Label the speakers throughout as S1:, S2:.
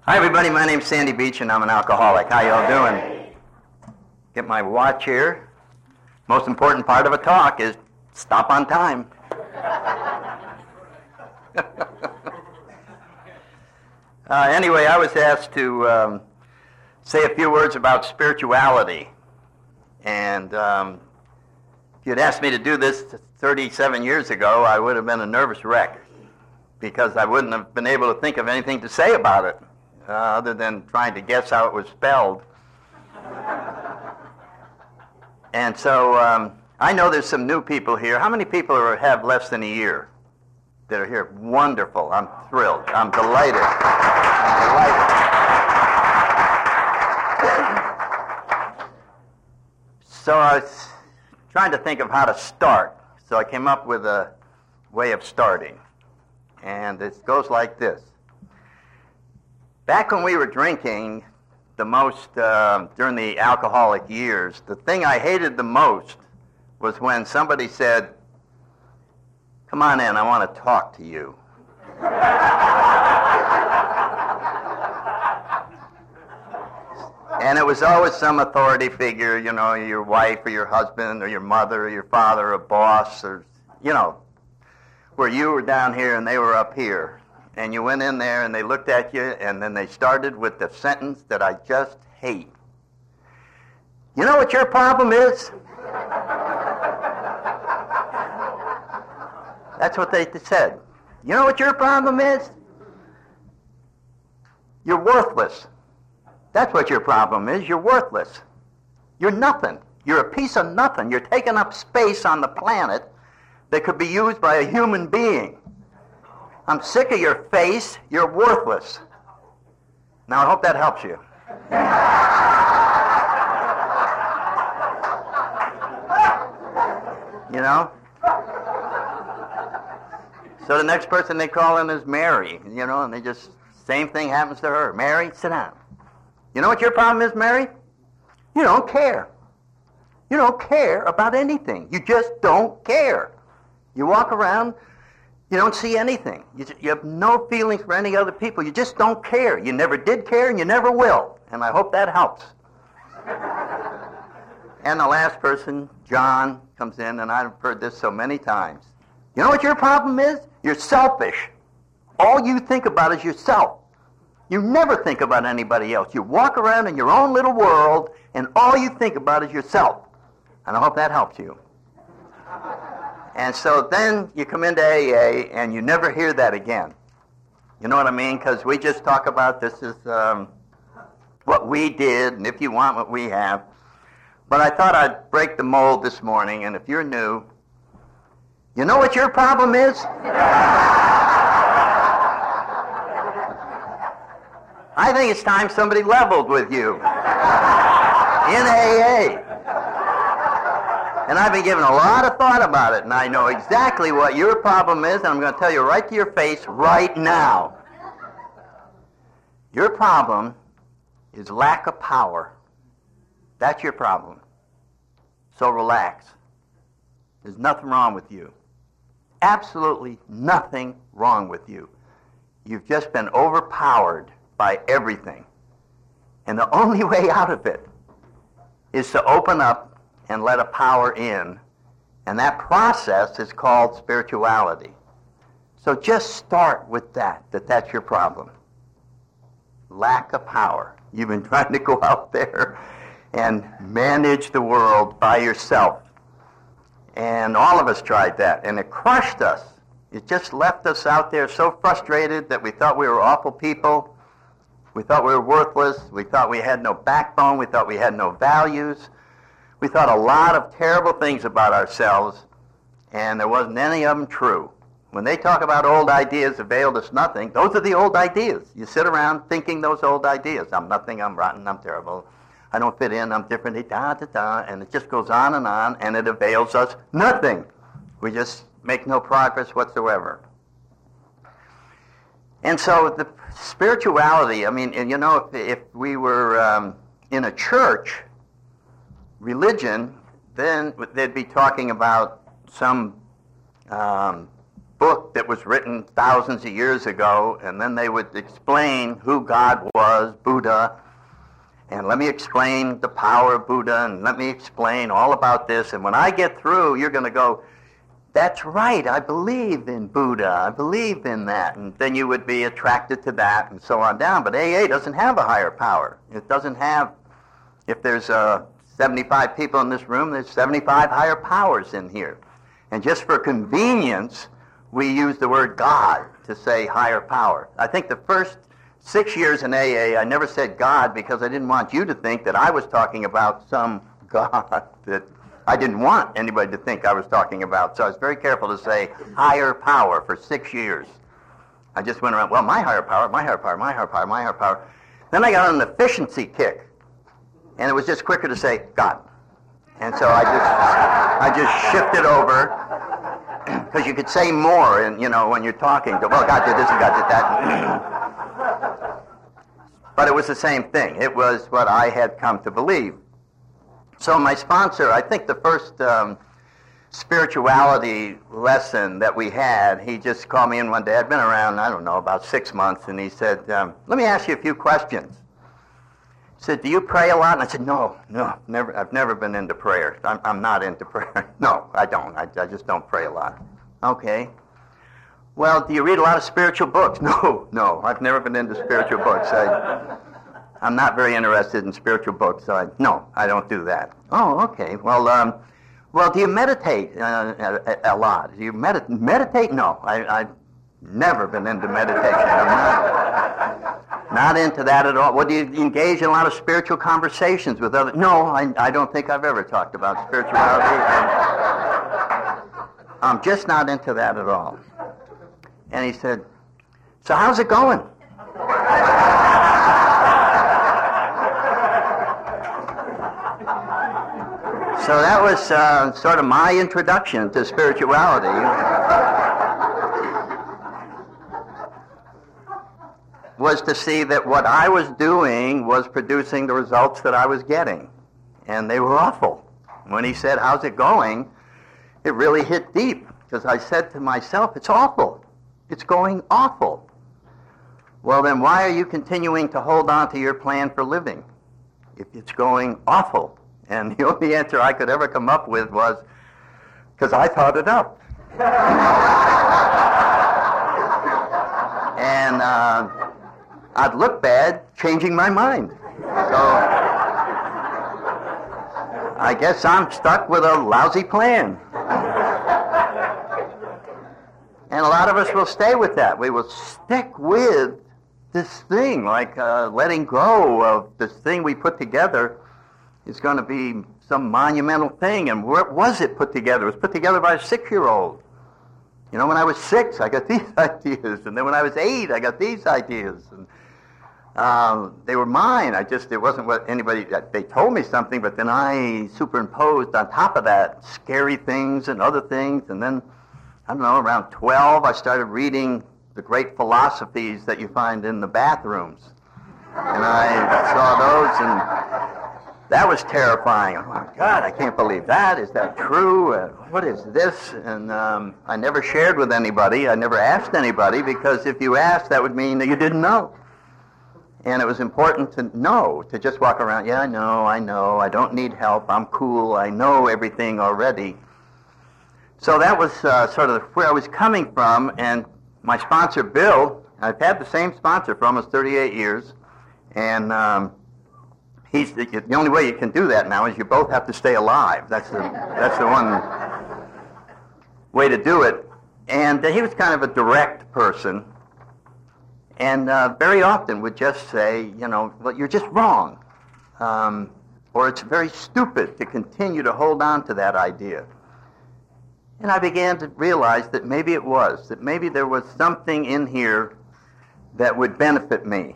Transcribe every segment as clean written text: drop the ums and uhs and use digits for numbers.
S1: Hi everybody, my name's Sandy Beach and I'm an alcoholic. How y'all doing? Get my watch here. Most important part of a talk is stop on time. Anyway, I was asked to say a few words about spirituality. And if you'd asked me to do this 37 years ago, I would have been a nervous wreck because I wouldn't have been able to think of anything to say about it. Other than trying to guess how it was spelled. And so I know there's some new people here. How many people have less than a year that are here? Wonderful. I'm thrilled. I'm delighted. So I was trying to think of how to start. So I came up with a way of starting. And it goes like this. Back when we were drinking the most during the alcoholic years, the thing I hated the most was when somebody said, "Come on in, I want to talk to you." And it was always some authority figure, you know, your wife or your husband or your mother or your father or a boss or, you know, where you were down here and they were up here. And you went in there and they looked at you and then they started with the sentence that I just hate. "You know what your problem is?" That's what they said. "You know what your problem is? You're worthless. That's what your problem is. You're worthless. You're nothing. You're a piece of nothing. You're taking up space on the planet that could be used by a human being. I'm sick of your face. You're worthless." Now, I hope that helps you. You know? So the next person they call in is Mary, you know, and they just, same thing happens to her. "Mary, sit down. You know what your problem is, Mary? You don't care. You don't care about anything. You just don't care. You walk around, you don't see anything. You have no feelings for any other people. You just don't care. You never did care and you never will. And I hope that helps." And the last person, John, comes in, and I've heard this so many times. "You know what your problem is? You're selfish. All you think about is yourself. You never think about anybody else. You walk around in your own little world, and all you think about is yourself." And I hope that helps you. And so then you come into AA and you never hear that again. You know what I mean? Because we just talk about this is what we did, and if you want what we have. But I thought I'd break the mold this morning, and if you're new, you know what your problem is? I think it's time somebody leveled with you in AA. And I've been giving a lot of thought about it, and I know exactly what your problem is, and I'm going to tell you right to your face right now. Your problem is lack of power. That's your problem. So relax. There's nothing wrong with you. Absolutely nothing wrong with you. You've just been overpowered by everything. And the only way out of it is to open up and let a power in, and that process is called spirituality. So just start with that's your problem. Lack of power. You've been trying to go out there and manage the world by yourself. And all of us tried that, and it crushed us. It just left us out there so frustrated that we thought we were awful people. We thought we were worthless. We thought we had no backbone. We thought we had no values. We thought a lot of terrible things about ourselves, and there wasn't any of them true. When they talk about old ideas availed us nothing, those are the old ideas. You sit around thinking those old ideas. I'm nothing, I'm rotten, I'm terrible, I don't fit in, I'm different, and it just goes on, and it avails us nothing. We just make no progress whatsoever. And so the spirituality, I mean, and you know, if we were in a church, religion, then they'd be talking about some book that was written thousands of years ago, and then they would explain who God was, Buddha, and let me explain the power of Buddha, and let me explain all about this, and when I get through, you're going to go, that's right, I believe in Buddha, I believe in that, and then you would be attracted to that, and so on down. But AA doesn't have a higher power. It doesn't have, if there's 75 people in this room, there's 75 higher powers in here. And just for convenience, we use the word God to say higher power. I think the first 6 years in AA, I never said God because I didn't want you to think that I was talking about some God that I didn't want anybody to think I was talking about. So I was very careful to say higher power for 6 years. I just went around, well, my higher power, my higher power, my higher power, my higher power. Then I got on an efficiency kick, and it was just quicker to say God. And so I just shifted over, because you could say more, and when you're talking, well, God did this and God did that. But it was the same thing. It was what I had come to believe. So my sponsor, I think the first spirituality lesson that we had, he just called me in one day. I'd been around, I don't know, about 6 months, and he said, let me ask you a few questions. He said, do you pray a lot? And I said, no, never. I've never been into prayer. I'm not into prayer. No, I don't. I just don't pray a lot. Okay. Well, do you read a lot of spiritual books? No, I've never been into spiritual books. I'm not very interested in spiritual books, so no, I don't do that. Oh, okay. Well, do you meditate a lot? Do you meditate? No, I've never been into meditation. I'm not into that at all. Well, do you engage in a lot of spiritual conversations with others? No, I don't think I've ever talked about spirituality. I'm just not into that at all. And he said, so how's it going? So that was sort of my introduction to spirituality. Was to see that what I was doing was producing the results that I was getting. And they were awful. When he said, how's it going? It really hit deep. Because I said to myself, it's awful. It's going awful. Well, then why are you continuing to hold on to your plan for living if it's going awful? And the only answer I could ever come up with was, because I thought it up. And I'd look bad changing my mind. So I guess I'm stuck with a lousy plan. And a lot of us will stay with that. We will stick with this thing, like letting go of this thing we put together is going to be some monumental thing. And where was it put together? It was put together by a 6-year-old. When I was 6, I got these ideas. And then when I was 8, I got these ideas. And they were mine. It wasn't what anybody, they told me something, but then I superimposed on top of that scary things and other things. And then, I don't know, around 12, I started reading the great philosophies that you find in the bathrooms. And I saw those, and that was terrifying. Oh, my God, I can't believe that. Is that true? What is this? And I never shared with anybody. I never asked anybody, because if you asked, that would mean that you didn't know. And it was important to know, to just walk around, yeah, I know, I don't need help, I'm cool, I know everything already. So that was sort of where I was coming from, and my sponsor, Bill, I've had the same sponsor for almost 38 years, and he's the only way you can do that now is you both have to stay alive. That's the one way to do it. And he was kind of a direct person, and very often would just say, well, you're just wrong, or it's very stupid to continue to hold on to that idea. And I began to realize that maybe it was, that maybe there was something in here that would benefit me.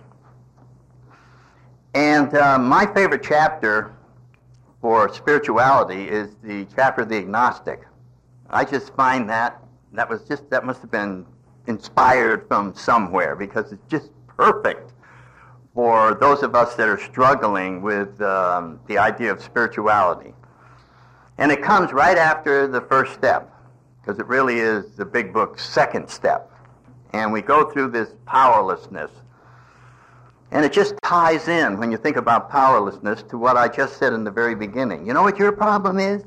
S1: And my favorite chapter for spirituality is the chapter of the agnostic. I just find that must have been inspired from somewhere, because it's just perfect for those of us that are struggling with the idea of spirituality. And it comes right after the first step. because it really is the big book's second step. And we go through this powerlessness. And it just ties in, when you think about powerlessness, to what I just said in the very beginning. You know what your problem is?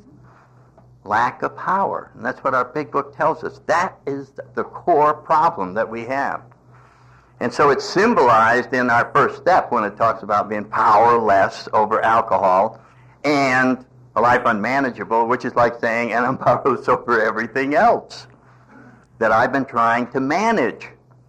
S1: Lack of power. And that's what our big book tells us. That is the core problem that we have. And so it's symbolized in our first step when it talks about being powerless over alcohol and a life unmanageable, which is like saying, and I'm powerless over everything else that I've been trying to manage.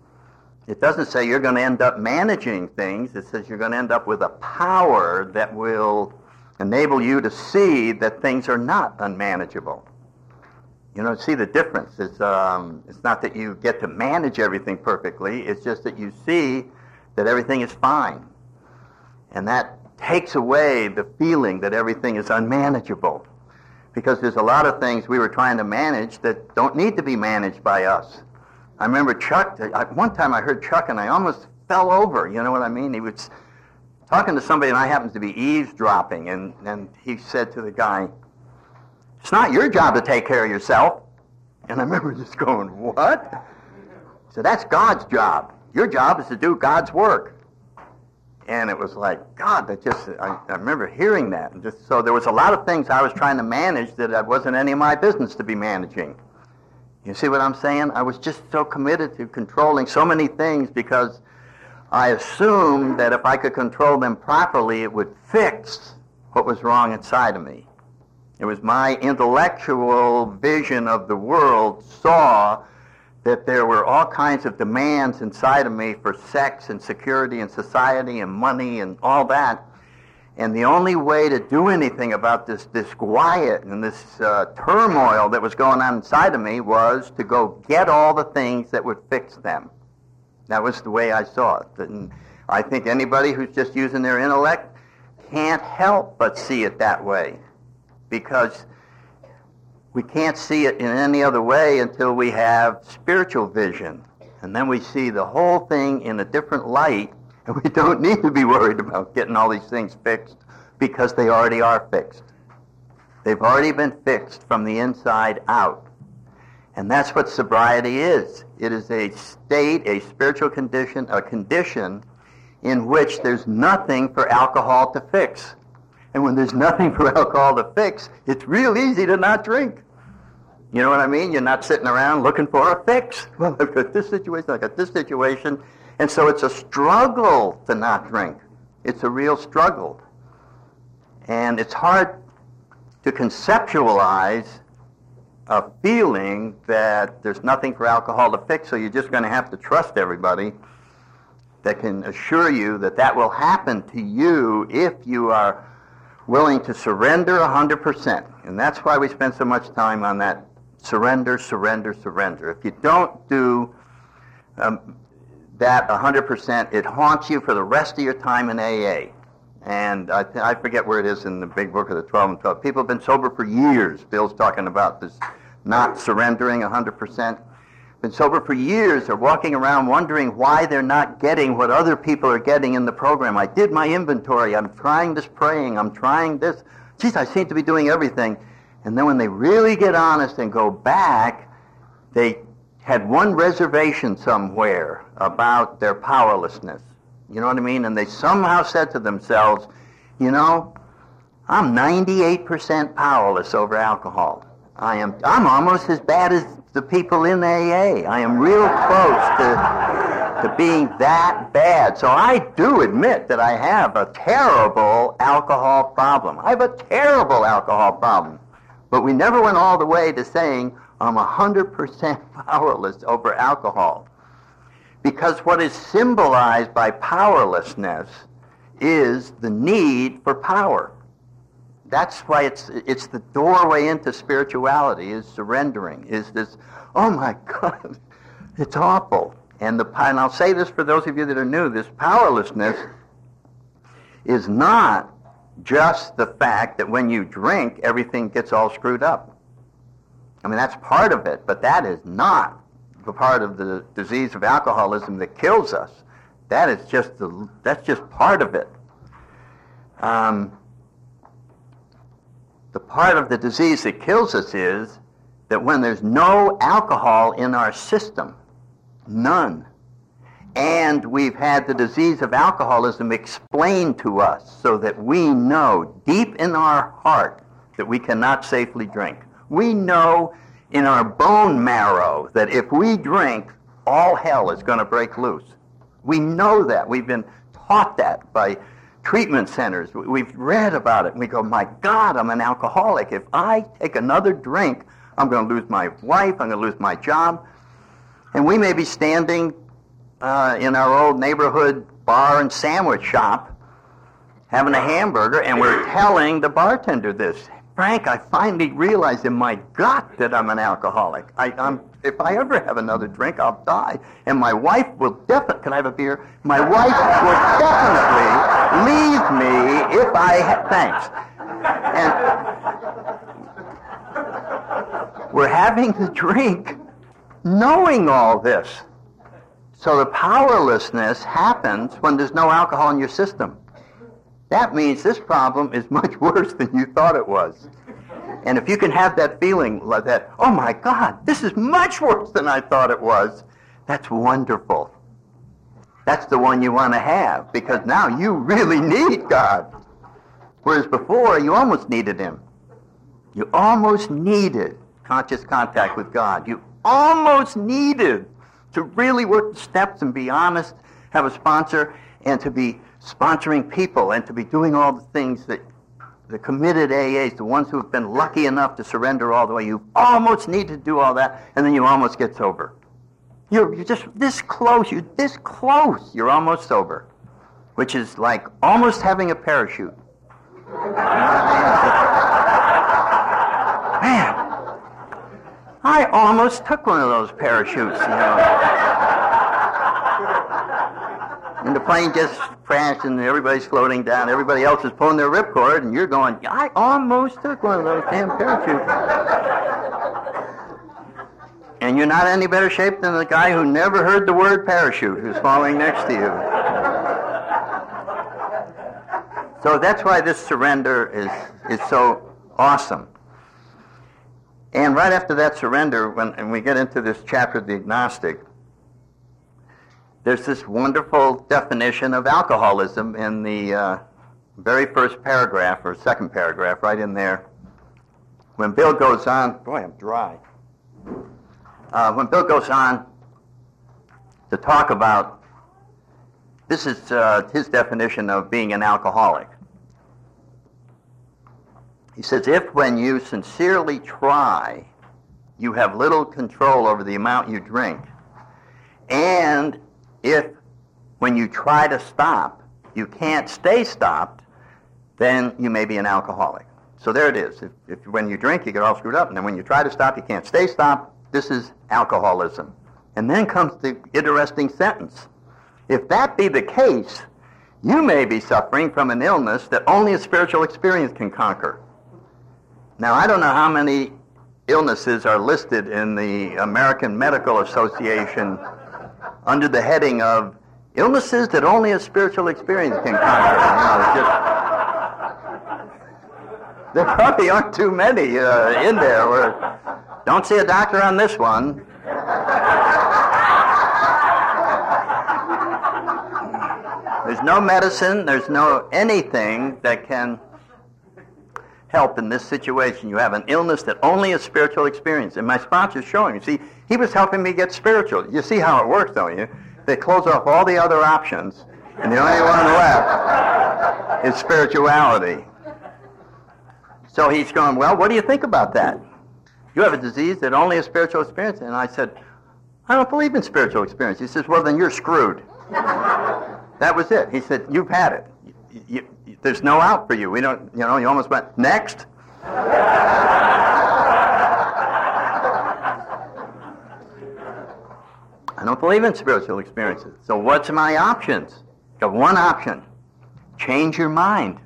S1: It doesn't say you're going to end up managing things. It says you're going to end up with a power that will enable you to see that things are not unmanageable. You know, see the difference. It's not that you get to manage everything perfectly. It's just that you see that everything is fine. And that takes away the feeling that everything is unmanageable. Because there's a lot of things we were trying to manage that don't need to be managed by us. I remember Chuck, one time I heard Chuck and I almost fell over, you know what I mean? He was talking to somebody and I happened to be eavesdropping, and he said to the guy, "It's not your job to take care of yourself." And I remember just going, "What?" He said, "That's God's job. Your job is to do God's work." And it was like, God, I remember hearing that. And so there was a lot of things I was trying to manage that it wasn't any of my business to be managing. You see what I'm saying? I was just so committed to controlling so many things because I assumed that if I could control them properly, it would fix what was wrong inside of me. It was my intellectual vision of the world saw that there were all kinds of demands inside of me for sex and security and society and money and all that. And the only way to do anything about this disquiet and this turmoil that was going on inside of me was to go get all the things that would fix them. That was the way I saw it. And I think anybody who's just using their intellect can't help but see it that way, because we can't see it in any other way until we have spiritual vision. And then we see the whole thing in a different light, and we don't need to be worried about getting all these things fixed because they already are fixed. They've already been fixed from the inside out. And that's what sobriety is. It is a state, a spiritual condition, a condition in which there's nothing for alcohol to fix. And when there's nothing for alcohol to fix, it's real easy to not drink. You know what I mean? You're not sitting around looking for a fix. Well, I've got this situation, I've got this situation. And so it's a struggle to not drink. It's a real struggle. And it's hard to conceptualize a feeling that there's nothing for alcohol to fix, so you're just going to have to trust everybody that can assure you that that will happen to you if you are willing to surrender 100%. And that's why we spend so much time on that surrender, surrender, surrender. If you don't do that 100%, it haunts you for the rest of your time in AA. And I forget where it is in the big book of the 12 and 12. People have been sober for years. Bill's talking about this not surrendering 100%. Been sober for years. They're walking around wondering why they're not getting what other people are getting in the program. I did my inventory. I'm trying this praying. I'm trying this. Geez, I seem to be doing everything. And then when they really get honest and go back, they had one reservation somewhere about their powerlessness. You know what I mean? And they somehow said to themselves, you know, I'm 98% powerless over alcohol. I'm almost as bad as the people in AA. I am real close to being that bad. So I do admit that I have a terrible alcohol problem. I have a terrible alcohol problem. But we never went all the way to saying I'm 100% powerless over alcohol. Because what is symbolized by powerlessness is the need for power. That's why it's the doorway into spirituality, is surrendering, is this, oh my God, it's awful. And I'll say this for those of you that are new, this powerlessness is not just the fact that when you drink, everything gets all screwed up. I mean, that's part of it, but that is not the part of the disease of alcoholism that kills us. That's just part of it. The part of the disease that kills us is that when there's no alcohol in our system, none, and we've had the disease of alcoholism explained to us so that we know deep in our heart that we cannot safely drink. We know in our bone marrow that if we drink, all hell is going to break loose. We know that. We've been taught that by treatment centers. We've read about it, and we go, my God, I'm an alcoholic. If I take another drink, I'm going to lose my wife, I'm going to lose my job. And we may be standing in our old neighborhood bar and sandwich shop having a hamburger, and we're telling the bartender this. Frank, I finally realized in my gut that I'm an alcoholic. If I ever have another drink, I'll die. And my wife will definitely, can I have a beer? My wife will definitely leave me if thanks. And we're having the drink knowing all this. So the powerlessness happens when there's no alcohol in your system. That means this problem is much worse than you thought it was. And if you can have that feeling like that, oh my God, this is much worse than I thought it was, that's wonderful. That's the one you want to have, because now you really need God. Whereas before, you almost needed Him. You almost needed conscious contact with God. You almost needed to really work the steps and be honest, have a sponsor, and to be sponsoring people, and to be doing all the things that the committed AAs, the ones who have been lucky enough to surrender all the way, you almost need to do all that, and then you almost get sober. You're just this close. You're this close. You're almost sober, which is like almost having a parachute. Man, I almost took one of those parachutes, And the plane just crashed, and everybody's floating down. Everybody else is pulling their ripcord, and you're going, I almost took one of those damn parachutes. And you're not in any better shape than the guy who never heard the word parachute, who's falling next to you. So that's why this surrender is so awesome. And right after that surrender, when we get into this chapter of the agnostic, there's this wonderful definition of alcoholism in the very first paragraph, or second paragraph, right in there. When Bill goes on, boy, I'm dry. When Bill goes on to talk about, this is his definition of being an alcoholic. He says, if when you sincerely try, you have little control over the amount you drink, and if when you try to stop, you can't stay stopped, then you may be an alcoholic. So there it is. If when you drink, you get all screwed up, and then when you try to stop, you can't stay stopped. This is alcoholism. And then comes the interesting sentence. If that be the case, you may be suffering from an illness that only a spiritual experience can conquer. Now, I don't know how many illnesses are listed in the American Medical Association under the heading of illnesses that only a spiritual experience can conquer. There probably aren't too many in there. Don't see a doctor on this one. There's no medicine, there's no anything that can help in this situation. You have an illness that only a spiritual experience. And my sponsor's showing, you see, he was helping me get spiritual. You see how it works, don't you? They close off all the other options, and the only one left is spirituality. So he's going, well, what do you think about that? You have a disease that only a spiritual experience. And I said, I don't believe in spiritual experience. He says, well, then you're screwed. That was it. He said, you've had it. There's no out for you. We don't, you almost went, next. I don't believe in spiritual experiences. So what's my options? You have one option. Change your mind.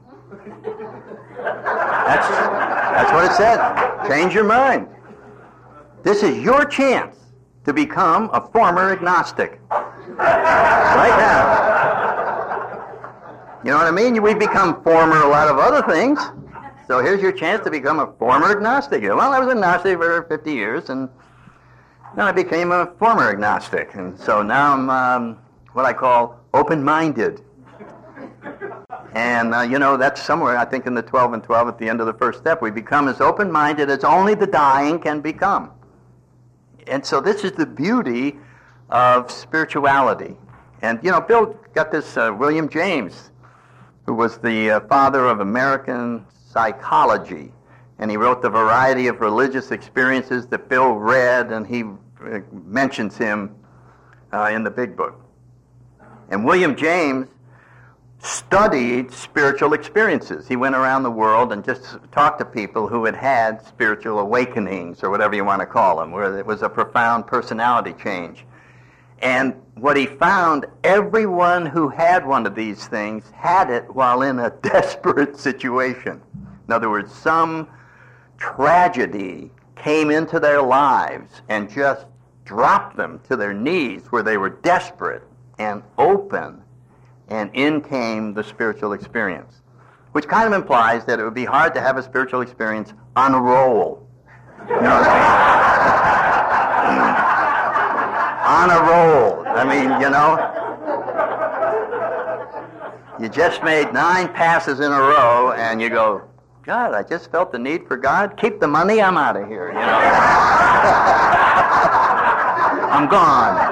S1: That's what it said. Change your mind. This is your chance to become a former agnostic. Right now. You know what I mean? We become former a lot of other things. So here's your chance to become a former agnostic. Well, I was a Gnostic for 50 years, and then I became a former agnostic. And so now I'm what I call open-minded. And, that's somewhere, I think, in the 12 and 12 at the end of the first step. We become as open-minded as only the dying can become. And so this is the beauty of spirituality. And, Bill got this, William James, who was the father of American psychology. And he wrote the variety of religious experiences that Bill read, and he mentions him in the big book. And William James studied spiritual experiences. He went around the world and just talked to people who had had spiritual awakenings, or whatever you want to call them, where it was a profound personality change. And what he found, everyone who had one of these things had it while in a desperate situation. In other words, some tragedy came into their lives and just dropped them to their knees where they were desperate and open, and in came the spiritual experience, which kind of implies that it would be hard to have a spiritual experience on a roll. You know what I mean? On a roll. I mean, you just made 9 passes in a row, and you go, God, I just felt the need for God. Keep the money, I'm out of here, I'm gone.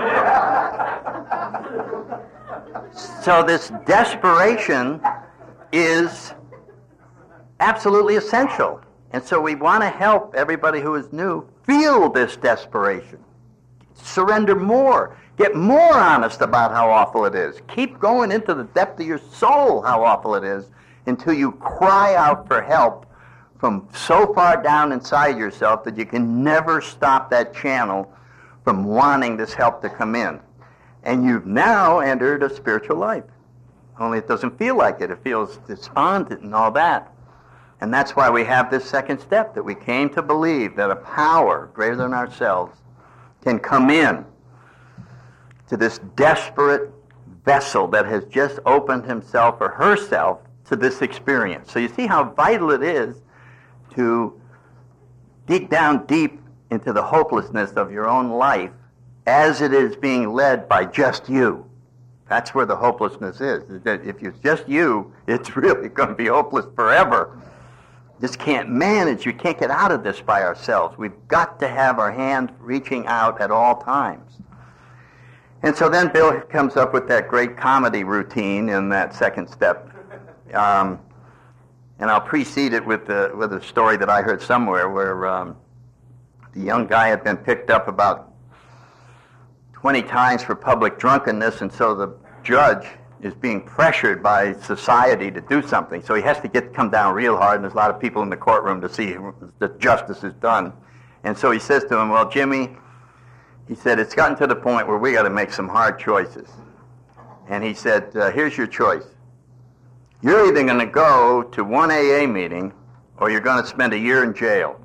S1: So this desperation is absolutely essential. And so we want to help everybody who is new feel this desperation. Surrender more. Get more honest about how awful it is. Keep going into the depth of your soul how awful it is until you cry out for help from so far down inside yourself that you can never stop that channel from wanting this help to come in. And you've now entered a spiritual life. Only it doesn't feel like it. It feels despondent and all that. And that's why we have this second step, that we came to believe that a power greater than ourselves can come in to this desperate vessel that has just opened himself or herself to this experience. So you see how vital it is to dig down deep into the hopelessness of your own life as it is being led by just you. That's where the hopelessness is. That if it's just you, it's really going to be hopeless forever. Just can't manage. We can't get out of this by ourselves. We've got to have our hand reaching out at all times. And so then Bill comes up with that great comedy routine in that second step. And I'll precede it with a story that I heard somewhere where the young guy had been picked up about 20 times for public drunkenness, and so the judge is being pressured by society to do something. So he has to come down real hard, and there's a lot of people in the courtroom to see that justice is done. And so he says to him, well, Jimmy, he said, it's gotten to the point where we got to make some hard choices. And he said, here's your choice. You're either going to go to one AA meeting or you're going to spend a year in jail.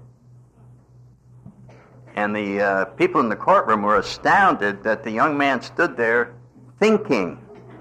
S1: And the people in the courtroom were astounded that the young man stood there thinking.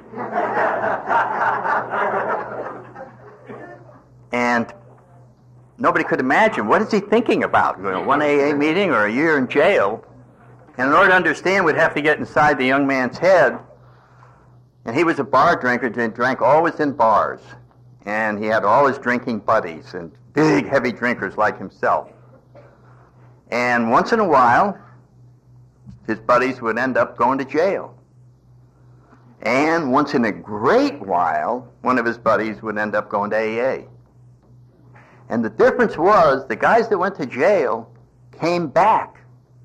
S1: And nobody could imagine, what is he thinking about? One AA meeting or a year in jail? And in order to understand, we'd have to get inside the young man's head. And he was a bar drinker, drank always in bars. And he had all his drinking buddies and big, heavy drinkers like himself. And once in a while, his buddies would end up going to jail. And once in a great while, one of his buddies would end up going to AA. And the difference was, the guys that went to jail came back.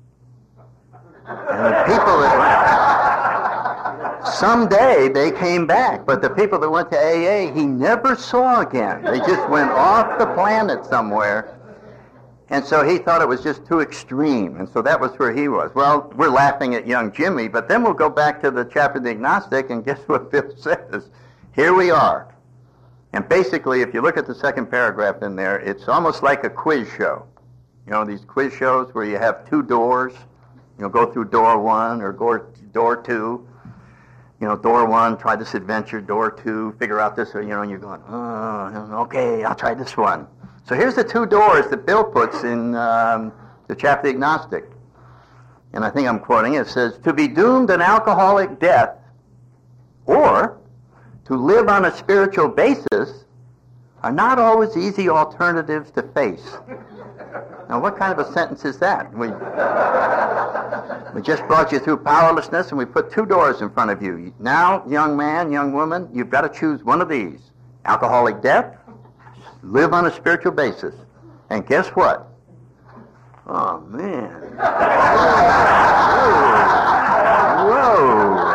S1: And the people that went, someday they came back, but the people that went to AA, he never saw again. They just went off the planet somewhere. And so he thought it was just too extreme, and so that was where he was. Well, we're laughing at young Jimmy, but then we'll go back to the chapter of the agnostic, and guess what Bill says? Here we are. And basically, if you look at the second paragraph in there, it's almost like a quiz show. You know, these quiz shows where you have 2 doors. You'll go through door 1 or door 2. You know, door 1, try this adventure. Door 2, figure out this, and you're going, oh, okay, I'll try this one. So here's the two doors that Bill puts in the chapter Agnostic. And I think I'm quoting it. It says, to be doomed an alcoholic death or to live on a spiritual basis are not always easy alternatives to face. Now, what kind of a sentence is that? We just brought you through powerlessness, and we put two doors in front of you. Now, young man, young woman, you've got to choose one of these. Alcoholic death, live on a spiritual basis. And guess what? Oh, man. Whoa.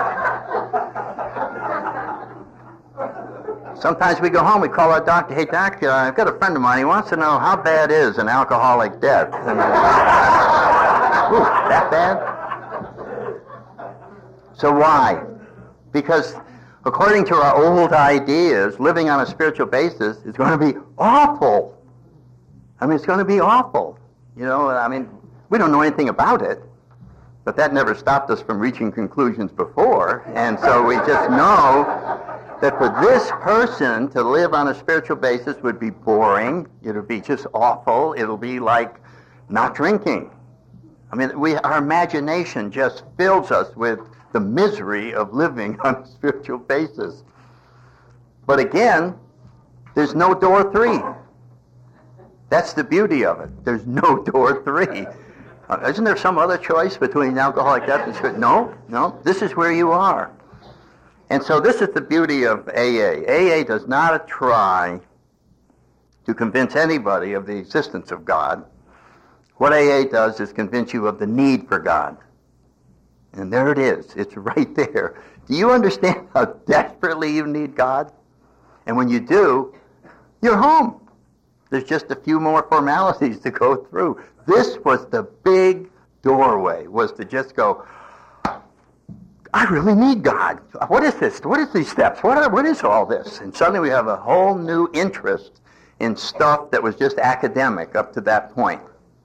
S1: Sometimes we go home, we call our doctor, hey, doc, I've got a friend of mine, he wants to know how bad is an alcoholic death. And, ooh, that bad? So why? Because according to our old ideas, living on a spiritual basis is going to be awful. I mean, it's going to be awful. You know, I mean, we don't know anything about it, but that never stopped us from reaching conclusions before, and so we just know that for this person to live on a spiritual basis would be boring. It'll be just awful. It'll be like not drinking. I mean, our imagination just fills us with the misery of living on a spiritual basis. But again, there's no door 3. That's the beauty of it. There's no door 3. Isn't there some other choice between alcoholic death and spirit? No. This is where you are. And so this is the beauty of AA. AA does not try to convince anybody of the existence of God. What AA does is convince you of the need for God. And there it is. It's right there. Do you understand how desperately you need God? And when you do, you're home. There's just a few more formalities to go through. This was the big doorway, was to just go, I really need God. What is this? What is these steps? What is all this? And suddenly we have a whole new interest in stuff that was just academic up to that point.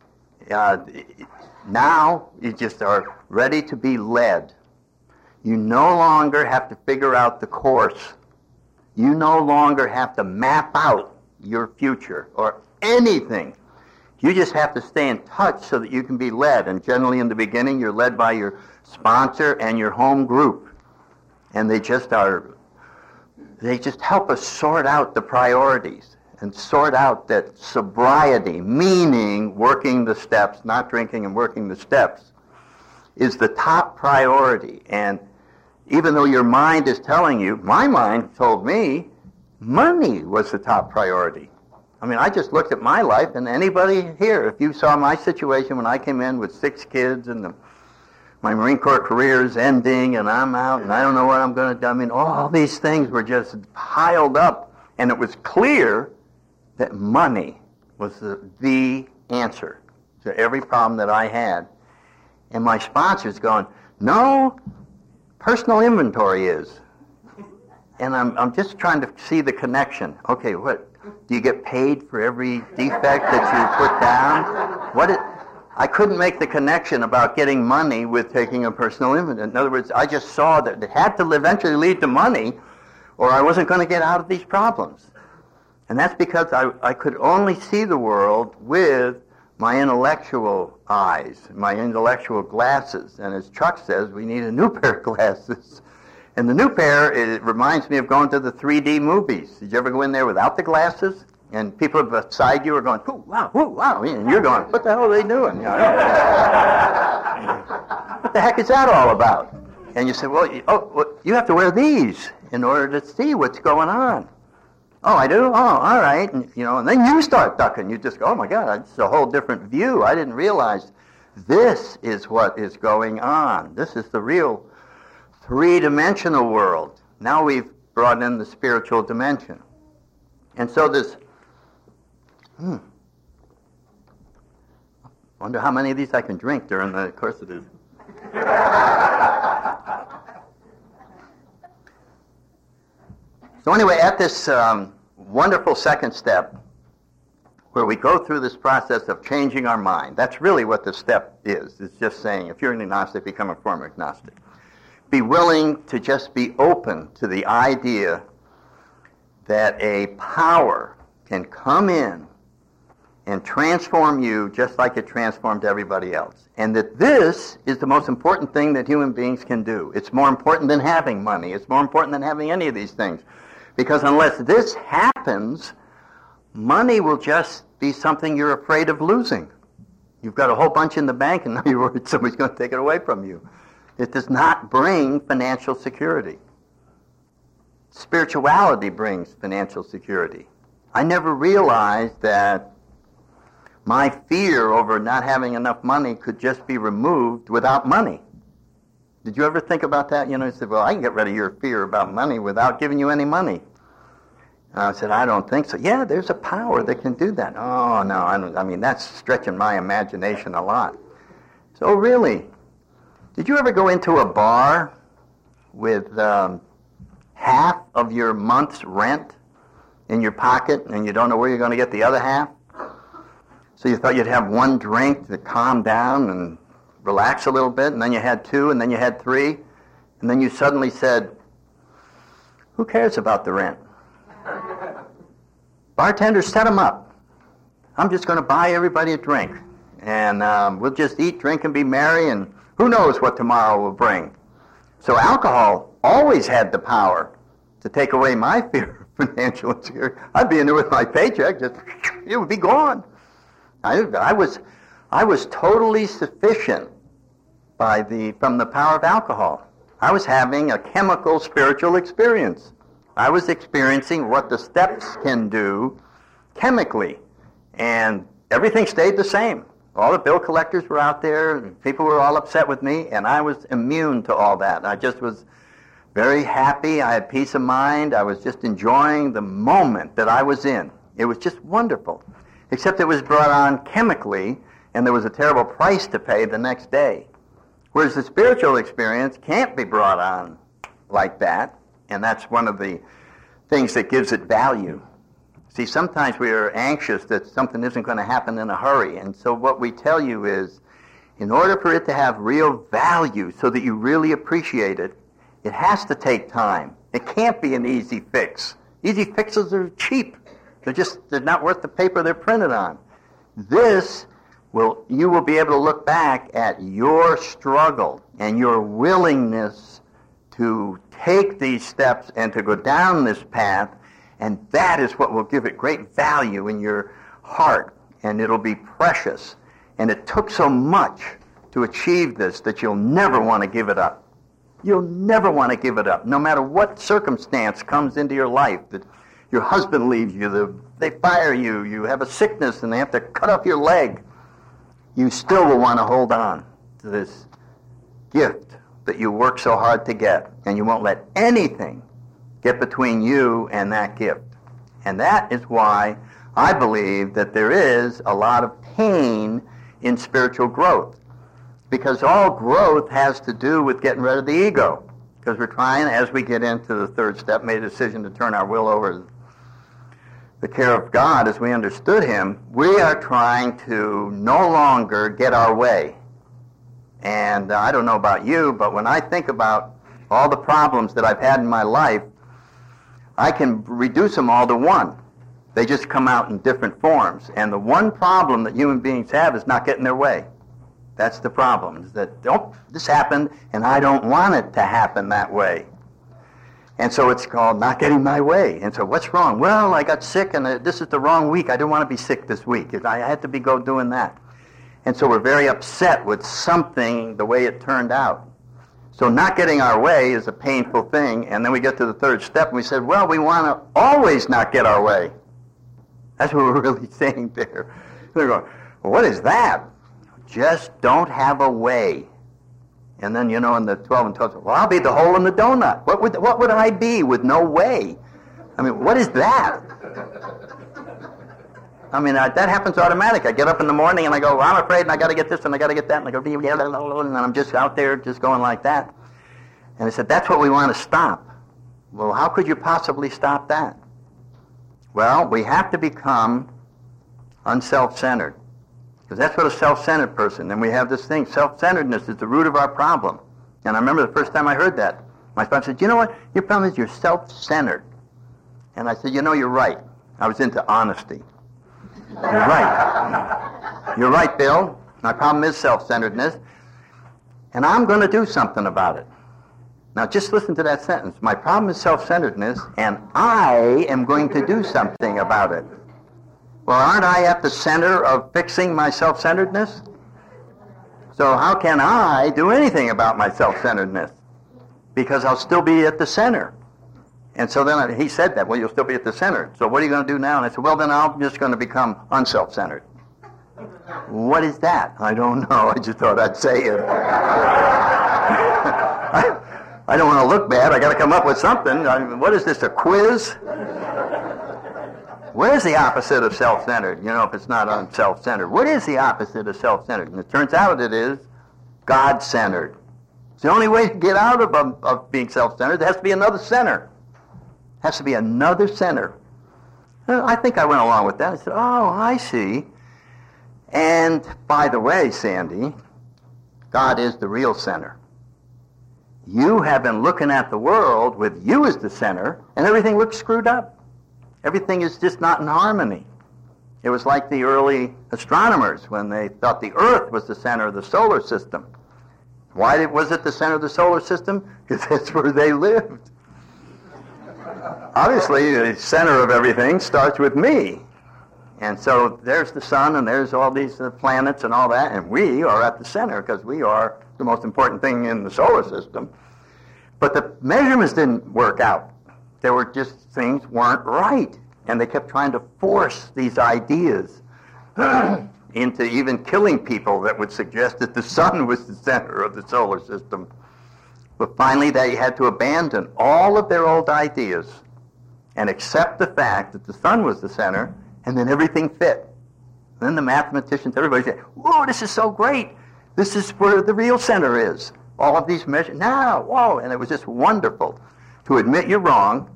S1: Now you just are ready to be led. You no longer have to figure out the course. You no longer have to map out your future or anything. You just have to stay in touch so that you can be led. And generally in the beginning, you're led by your sponsor and your home group. And they just help us sort out the priorities and sort out that sobriety, meaning working the steps, not drinking and working the steps, is the top priority. And even though your mind is telling you, my mind told me, money was the top priority. I mean, I just looked at my life, and anybody here, if you saw my situation when I came in with 6 kids and my Marine Corps career is ending and I'm out and I don't know what I'm going to do. I mean, all these things were just piled up, and it was clear that money was the answer to every problem that I had. And my sponsor's going, no, personal inventory is. And I'm just trying to see the connection. Okay, what? Do you get paid for every defect that you put down? I couldn't make the connection about getting money with taking a personal inventory. In other words, I just saw that it had to eventually lead to money, or I wasn't going to get out of these problems. And that's because I could only see the world with my intellectual eyes, my intellectual glasses. And as Chuck says, we need a new pair of glasses. And the new pair, it reminds me of going to the 3D movies. Did you ever go in there without the glasses? And people beside you are going, ooh, wow. And you're going, what the hell are they doing? You know, what the heck is that all about? And you say, well, you have to wear these in order to see what's going on. Oh, I do? Oh, all right. And, and then you start ducking. You just go, oh, my God, it's a whole different view. I didn't realize this is what is going on. This is the real 3-dimensional world. Now we've brought in the spiritual dimension. And so this, wonder how many of these I can drink during the course of this. So anyway, at this wonderful second step, where we go through this process of changing our mind, that's really what the step is. It's just saying, if you're an agnostic, become a former agnostic. Be willing to just be open to the idea that a power can come in and transform you just like it transformed everybody else. And that this is the most important thing that human beings can do. It's more important than having money. It's more important than having any of these things. Because unless this happens, money will just be something you're afraid of losing. You've got a whole bunch in the bank and now you're worried somebody's going to take it away from you. It does not bring financial security. Spirituality brings financial security. I never realized that my fear over not having enough money could just be removed without money. Did you ever think about that? You said, well, I can get rid of your fear about money without giving you any money. And I said, I don't think so. Yeah, there's a power that can do that. Oh, no, I mean, that's stretching my imagination a lot. So really, did you ever go into a bar with half of your month's rent in your pocket and you don't know where you're going to get the other half? So you thought you'd have one drink to calm down and relax a little bit, and then you had two, and then you had three, and then you suddenly said, who cares about the rent? Bartender, set them up. I'm just going to buy everybody a drink, and we'll just eat, drink, and be merry, and who knows what tomorrow will bring. So alcohol always had the power to take away my fear of financial insecurity. I'd be in there with my paycheck, just it would be gone. I was totally sufficient from the power of alcohol. I was having a chemical spiritual experience. I was experiencing what the steps can do chemically, and everything stayed the same. All the bill collectors were out there, and people were all upset with me, and I was immune to all that. I just was very happy. I had peace of mind. I was just enjoying the moment that I was in. It was just wonderful. Except it was brought on chemically, and there was a terrible price to pay the next day. Whereas the spiritual experience can't be brought on like that, and that's one of the things that gives it value. See, sometimes we are anxious that something isn't going to happen in a hurry, and so what we tell you is, in order for it to have real value so that you really appreciate it, it has to take time. It can't be an easy fix. Easy fixes are cheap. They're not worth the paper they're printed on. You will be able to look back at your struggle and your willingness to take these steps and to go down this path, and that is what will give it great value in your heart, and it'll be precious. And it took so much to achieve this that you'll never want to give it up. You'll never want to give it up, no matter what circumstance comes into your life. That your husband leaves you, they fire you, you have a sickness and they have to cut off your leg. You still will want to hold on to this gift that you work so hard to get, and you won't let anything get between you and that gift. And that is why I believe that there is a lot of pain in spiritual growth, because all growth has to do with getting rid of the ego, because we're trying, as we get into the third step, made a decision to turn our will over to the care of God as we understood Him. We are trying to no longer get our way. And I don't know about you, but when I think about all the problems that I've had in my life, I can reduce them all to one. They just come out in different forms. And the one problem that human beings have is not getting their way. That's the problem, is that, this happened, and I don't want it to happen that way. And so it's called not getting my way. And so what's wrong? Well, I got sick, and this is the wrong week. I didn't want to be sick this week. I had to go doing that. And so we're very upset with something, the way it turned out. So not getting our way is a painful thing, and then we get to the third step, and we said, well, we want to always not get our way. That's what we're really saying there. They're going, well, what is that? Just don't have a way. And then, in the 12 and 12, well, I'll be the hole in the donut. What would I be with no way? I mean, what is that? I mean, that happens automatic. I get up in the morning and I go, well, I'm afraid, and I got to get this and I got to get that, and I go, and I'm just out there just going like that. And I said, that's what we want to stop. Well, how could you possibly stop that? Well, we have to become unself-centered. Because that's what a self-centered person, and we have this thing, self-centeredness is the root of our problem. And I remember the first time I heard that, my son said, you know what, your problem is you're self-centered. And I said, you're right. I was into honesty. You're right. You're right, Bill. My problem is self-centeredness. And I'm going to do something about it. Now, just listen to that sentence. My problem is self-centeredness, and I am going to do something about it. Well, aren't I at the center of fixing my self-centeredness? So how can I do anything about my self-centeredness? Because I'll still be at the center. And so then he said that, well, you'll still be at the center. So what are you going to do now? And I said, well, then I'm just going to become unself-centered. What is that? I don't know. I just thought I'd say it. I don't want to look bad. I got to come up with something. What is this, a quiz? Where's the opposite of self-centered? You know, if it's not unself-centered. What is the opposite of self-centered? And it turns out it is God-centered. It's the only way to get out of being self-centered. There has to be another center. Has to be another center. I think I went along with that. I said, oh, I see. And by the way, Sandy, God is the real center. You have been looking at the world with you as the center, and everything looks screwed up. Everything is just not in harmony. It was like the early astronomers when they thought the Earth was the center of the solar system. Why was it the center of the solar system? Because that's where they lived. Obviously, the center of everything starts with me. And so there's the sun, and there's all these planets and all that, and we are at the center because we are the most important thing in the solar system. But the measurements didn't work out. There were just things weren't right. And they kept trying to force these ideas into even killing people that would suggest that the sun was the center of the solar system. But finally they had to abandon all of their old ideas and accept the fact that the sun was the center, and then everything fit. And then the mathematicians, everybody said, whoa, this is so great. This is where the real center is. All of these measures, now, whoa. And it was just wonderful to admit you're wrong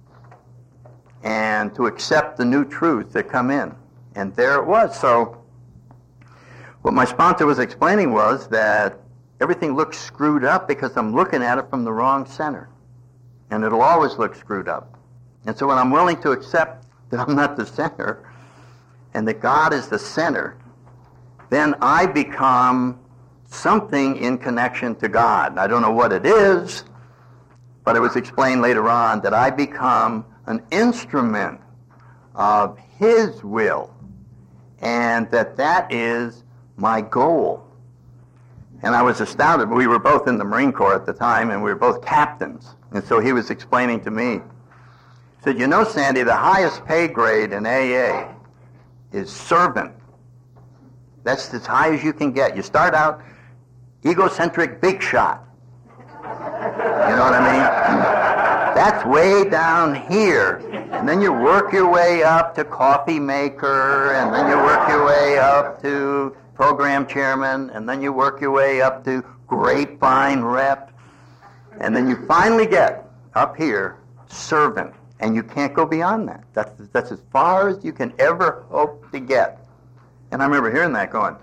S1: and to accept the new truth that come in. And there it was. So what my sponsor was explaining was that everything looks screwed up because I'm looking at it from the wrong center. And it'll always look screwed up. And so when I'm willing to accept that I'm not the center and that God is the center, then I become something in connection to God. I don't know what it is, but it was explained later on that I become an instrument of His will, and that is my goal. And I was astounded. We were both in the Marine Corps at the time, and we were both captains. And so he was explaining to me, he said, you know, Sandy, the highest pay grade in AA is servant. That's as high as you can get. You start out egocentric big shot. You know what I mean? That's way down here. And then you work your way up to coffee maker, and then you work your way up to program chairman, and then you work your way up to grapevine rep, and then you finally get up here, servant. And you can't go beyond that. That's as far as you can ever hope to get. And I remember hearing that going,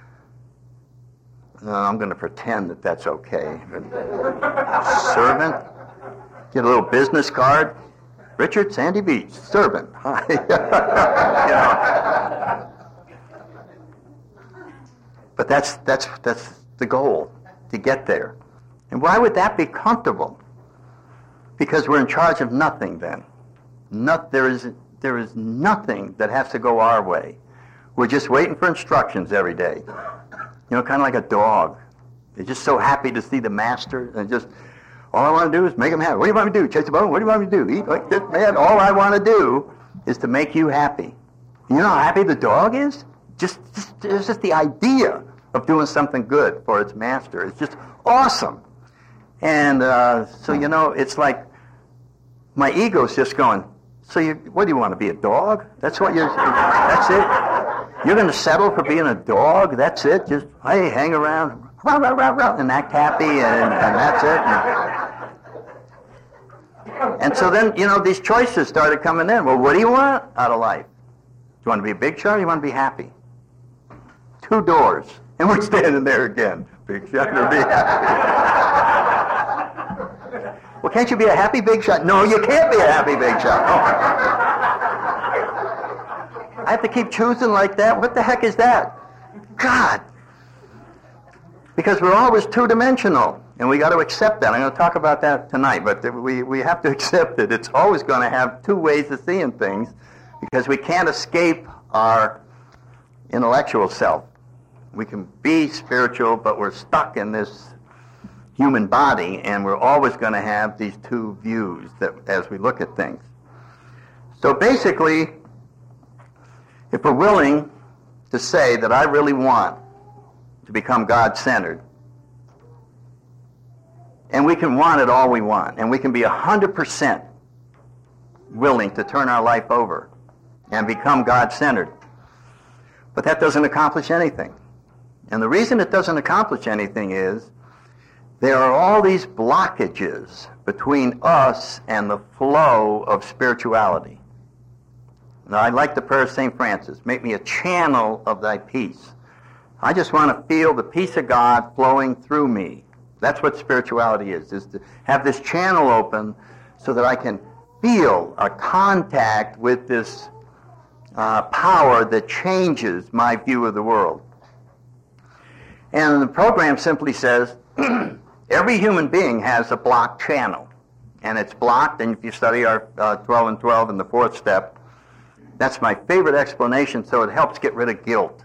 S1: no, I'm going to pretend that that's okay. Servant? Get a little business card. Richard Sandy Beach, servant. You know. But that's the goal, to get there. And why would that be comfortable? Because we're in charge of nothing then. There is nothing that has to go our way. We're just waiting for instructions every day. You know, kind of like a dog. They're just so happy to see the master, and just, all I want to do is make them happy. What do you want me to do? Chase the bone? What do you want me to do? Eat like this, man? All I want to do is to make you happy. You know how happy the dog is? It's just the idea of doing something good for its master. It's just awesome. And so, you know, it's like my ego's just going, so what do you want to be, a dog? That's what that's it? You're going to settle for being a dog? That's it? Just, hey, hang around, rah, rah, rah, rah, and act happy, and that's it? And so then, you know, these choices started coming in. Well, what do you want out of life? Do you want to be a big shot or do you want to be happy? 2 doors. And we're standing there again. Big shot or be happy? Well, can't you be a happy big shot? No, you can't be a happy big shot. Oh. I have to keep choosing like that? What the heck is that? God! Because we're always two-dimensional, and we got to accept that. I'm going to talk about that tonight, but we have to accept it. It's always going to have two ways of seeing things, because we can't escape our intellectual self. We can be spiritual, but we're stuck in this human body, and we're always going to have these two views that as we look at things. So basically, if we're willing to say that I really want to become God-centered, and we can want it all we want, and we can be 100% willing to turn our life over and become God-centered, but that doesn't accomplish anything. And the reason it doesn't accomplish anything is there are all these blockages between us and the flow of spirituality. Now, I like the prayer of St. Francis, make me a channel of thy peace. I just want to feel the peace of God flowing through me. That's what spirituality is to have this channel open so that I can feel a contact with this power that changes my view of the world. And the program simply says, every human being has a blocked channel. And it's blocked, and if you study our 12 and 12 in the fourth step, that's my favorite explanation, so it helps get rid of guilt.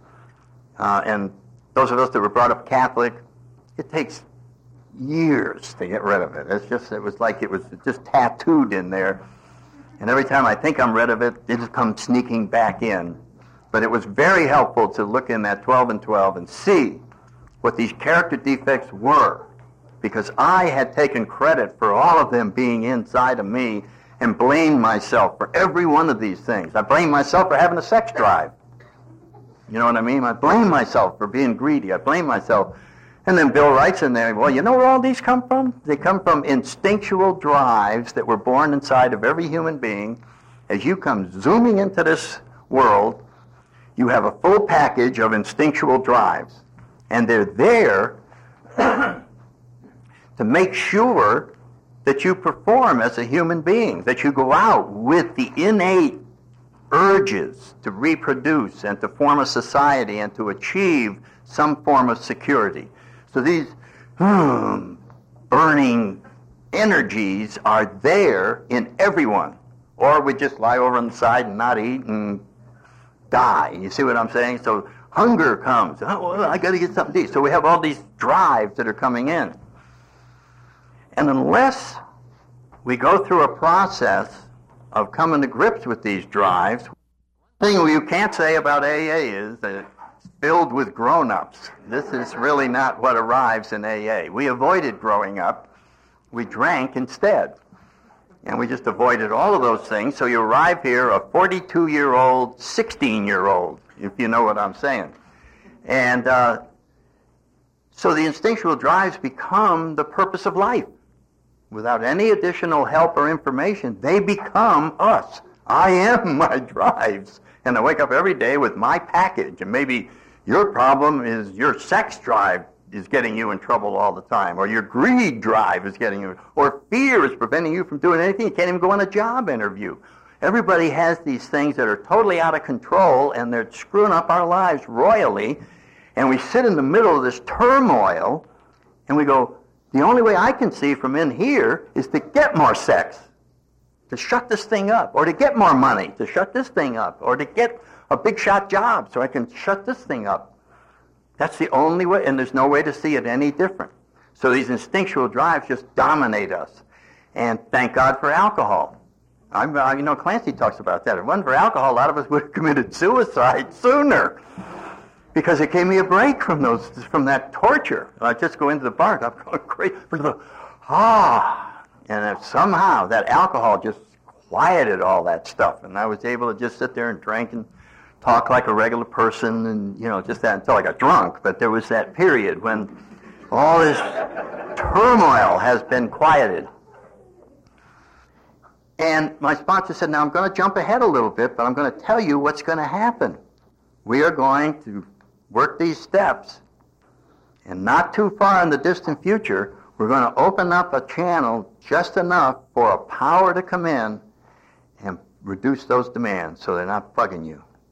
S1: And those of us that were brought up Catholic, it takes years to get rid of it. It was like it was just tattooed in there. And every time I think I'm rid of it, it just comes sneaking back in. But it was very helpful to look in that 12 and 12 and see what these character defects were, because I had taken credit for all of them being inside of me and blamed myself for every one of these things. I blamed myself for having a sex drive. You know what I mean? I blame myself for being greedy. I blame myself. And then Bill writes in there, well, you know where all these come from? They come from instinctual drives that were born inside of every human being. As you come zooming into this world, you have a full package of instinctual drives. And they're there to make sure that you perform as a human being, that you go out with the innate urges to reproduce and to form a society and to achieve some form of security. So these burning energies are there in everyone. Or we just lie over on the side and not eat and die. You see what I'm saying? So hunger comes. Oh, well, I got to get something to eat. So we have all these drives that are coming in. And unless we go through a process of coming to grips with these drives, one thing you can't say about AA is that it's filled with grown-ups. This is really not what arrives in AA. We avoided growing up. We drank instead. And we just avoided all of those things. So you arrive here a 42-year-old, 16-year-old, if you know what I'm saying. And so the instinctual drives become the purpose of life. Without any additional help or information, they become us. I am my drives. And I wake up every day with my package. And maybe your problem is your sex drive is getting you in trouble all the time. Or your greed drive is getting you. Or fear is preventing you from doing anything. You can't even go on a job interview. Everybody has these things that are totally out of control, and they're screwing up our lives royally. And we sit in the middle of this turmoil, and we go, the only way I can see from in here is to get more sex, to shut this thing up, or to get more money, to shut this thing up, or to get a big shot job so I can shut this thing up. That's the only way, and there's no way to see it any different. So these instinctual drives just dominate us. And thank God for alcohol. Clancy talks about that. If it wasn't for alcohol, a lot of us would have committed suicide sooner, because it gave me a break from that torture. I just go into the bar, I'm going crazy. And if somehow that alcohol just quieted all that stuff, and I was able to just sit there and drink and talk like a regular person, and just that until I got drunk. But there was that period when all this turmoil has been quieted. And my sponsor said, now I'm going to jump ahead a little bit, but I'm going to tell you what's going to happen. We are going to work these steps, and not too far in the distant future, we're going to open up a channel just enough for a power to come in and reduce those demands so they're not bugging you.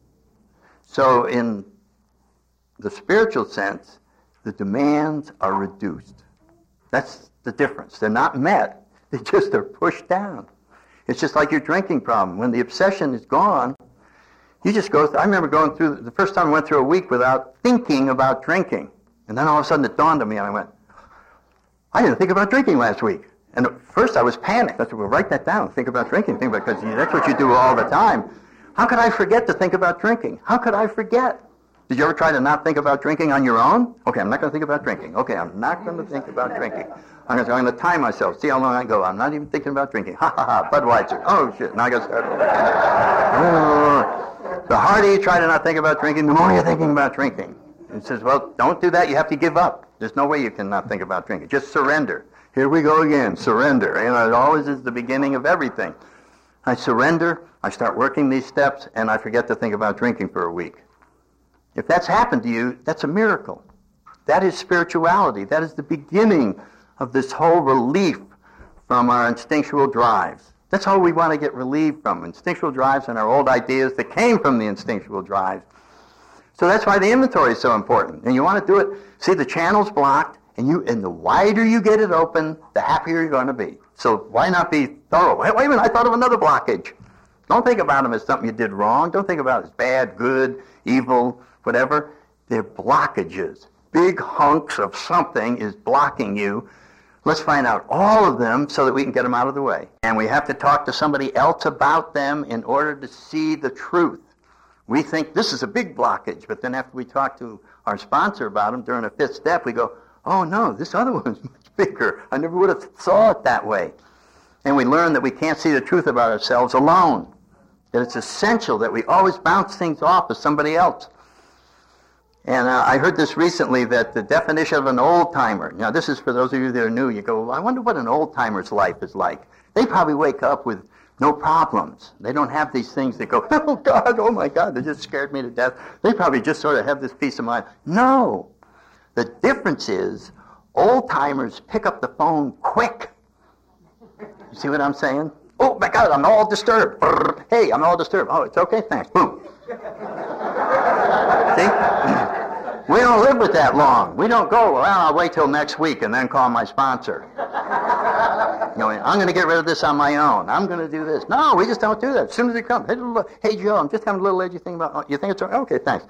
S1: So in the spiritual sense, the demands are reduced. That's the difference. They're not met. They just are pushed down. It's just like your drinking problem. When the obsession is gone, you just go through. I remember going through, the first time I went through a week without thinking about drinking. And then all of a sudden it dawned on me and I went, I didn't think about drinking last week. And at first I was panicked. I said, well, write that down. Think about drinking. Think about, because that's what you do all the time. How could I forget to think about drinking? How could I forget? Did you ever try to not think about drinking on your own? Okay, I'm not going to think about drinking. Okay, I'm not going to think about drinking. I'm going to time myself, see how long I go. I'm not even thinking about drinking. Ha, ha, ha, Budweiser. Oh, shit, now I got to start. The harder you try to not think about drinking, the more you're thinking about drinking. It says, well, don't do that. You have to give up. There's no way you can not think about drinking. Just surrender. Here we go again, surrender. You know, it always is the beginning of everything. I surrender, I start working these steps, and I forget to think about drinking for a week. If that's happened to you, that's a miracle. That is spirituality. That is the beginning of this whole relief from our instinctual drives. That's all we want to get relieved from, instinctual drives and our old ideas that came from the instinctual drives. So that's why the inventory is so important. And you want to do it, see the channel's blocked, and the wider you get it open, the happier you're going to be. So why not be thorough? Wait a minute, I thought of another blockage. Don't think about them as something you did wrong. Don't think about it as bad, good, evil, whatever. They're blockages. Big hunks of something is blocking you. Let's find out all of them so that we can get them out of the way. And we have to talk to somebody else about them in order to see the truth. We think this is a big blockage, but then after we talk to our sponsor about them during a fifth step, we go, oh no, this other one's much bigger. I never would have thought it that way. And we learn that we can't see the truth about ourselves alone. That it's essential that we always bounce things off of somebody else. And I heard this recently, that the definition of an old-timer, now this is for those of you that are new, you go, well, I wonder what an old-timer's life is like. They probably wake up with no problems. They don't have these things that go, oh God, oh my God, they just scared me to death. They probably just sort of have this peace of mind. No. The difference is old-timers pick up the phone quick. You see what I'm saying? Oh my God, I'm all disturbed. Hey, I'm all disturbed. Oh, it's okay, thanks. Boom. See? We don't live with that long. We don't go, well, I'll wait till next week and then call my sponsor. You know, I'm going to get rid of this on my own. I'm going to do this. No, we just don't do that. As soon as it comes, hey Joe, I'm just having a little edgy thing about, you think it's okay? Okay, thanks.